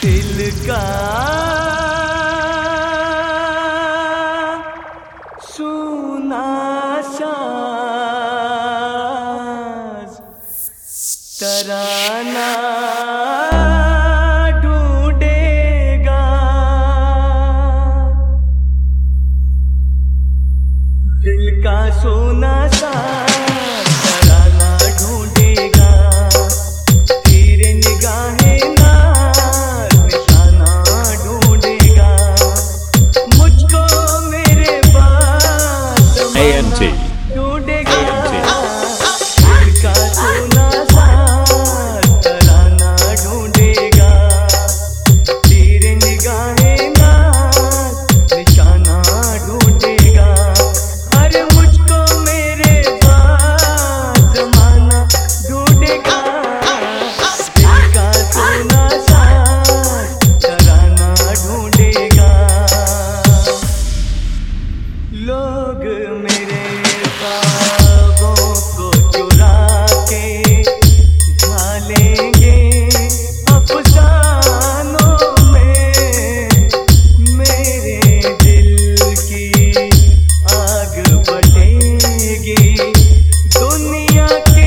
दिल का सुना साज तराना ढूंढेगा। दिल का सुना साज तराना ढूंढेगा। तेरे निगाहें नाज़ निशाना ढूंढेगा। मुझको मेरे पास ANT ढूंढेगा। दिल का सुना साज तराना ढूंढेगा। तेरे निगाहें नाज़ निशाना ढूंढेगा। अरे मुझको मेरे पास ज़माना ढूंढेगा। दिल का सुना साज तराना ढूंढेगा। लोग मेरे ख्वाबों को चुरा के ढालेंगे अफसानों में। मेरे दिल की आग बटेगी दुनिया के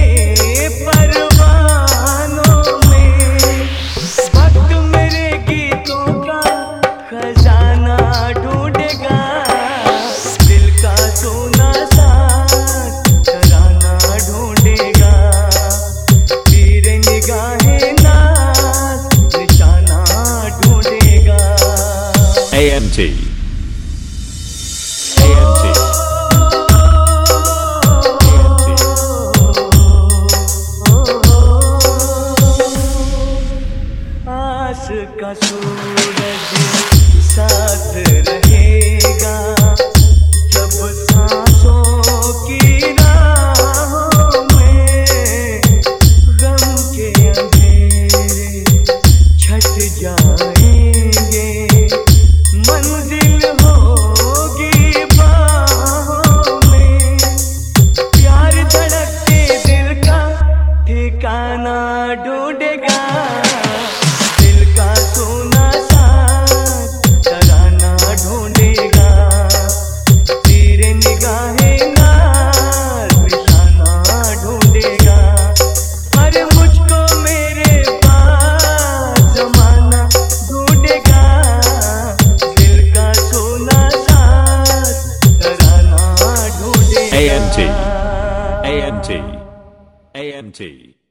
परवानों में। वक्त मेरे गीतों का खजाना ढूंढेगा। दिल का सोना साज तराना ढूंढेगा। तेरे निगाहें नाज़ निशाना ढूंढेगा। ANT आस का सूरज साथ रहेगा। जब सांसों की राहों में गम के अंधेरे छट जाएंगे। मंजिल होगी बाहों में। प्यार धड़कते दिल का ठिकाना ढूंढेगा। दिल का सोना साज तराना ढूंढेगा। तेरे निगाहें नाज़ निशाना ढूंढेगा। अरे मुझको मेरे पास ज़माना ढूंढेगा। दिल का सोना साज तराना ढूंढेगा। ANT